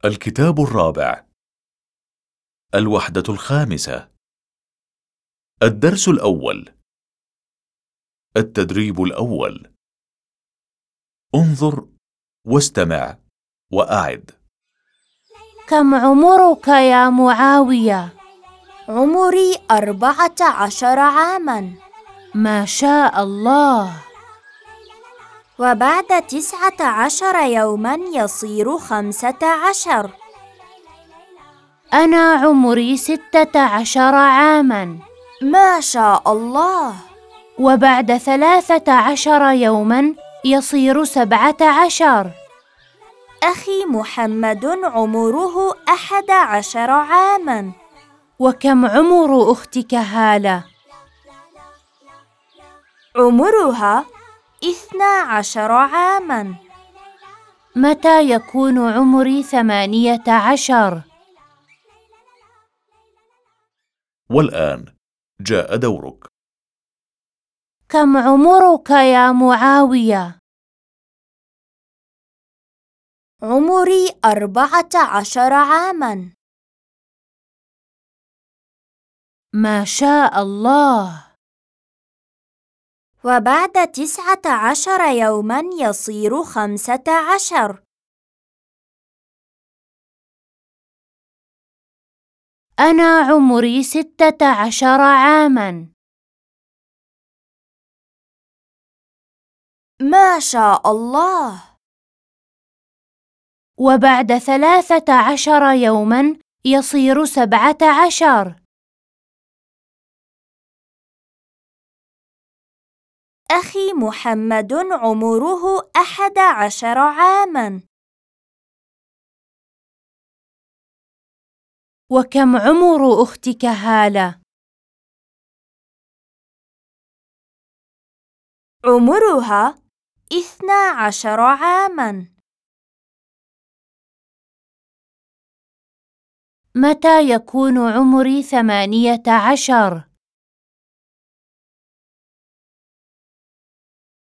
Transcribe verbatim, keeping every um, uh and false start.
الكتاب الرابع. الوحدة الخامسة. الدرس الأول. التدريب الأول. انظر واستمع وأعد. كم عمرك يا معاوية؟ عمري أربعة عشر عاماً. ما شاء الله. وبعد تسعة عشر يوماً يصير خمسة عشر. أنا عمري ستة عشر عاماً. ما شاء الله. وبعد ثلاثة عشر يوماً يصير سبعة عشر. أخي محمد عمره أحد عشر عاماً. وكم عمر أختك هالة؟ عمرها اثنا عشر عاماً. متى يكون عمري ثمانية عشر؟ والآن جاء دورك. كم عمرك يا معاوية؟ عمري أربعة عشر عاماً. ما شاء الله. وبعد تسعة عشر يوماً يصير خمسة عشر. أنا عمري ستة عشر عاماً. ما شاء الله. وبعد ثلاثة عشر يوماً يصير سبعة عشر. أخي محمد عمره أحد عشر عاماً. وكم عمر أختك هالة؟ عمرها اثنا عشر عاماً. متى يكون عمري ثمانية عشر؟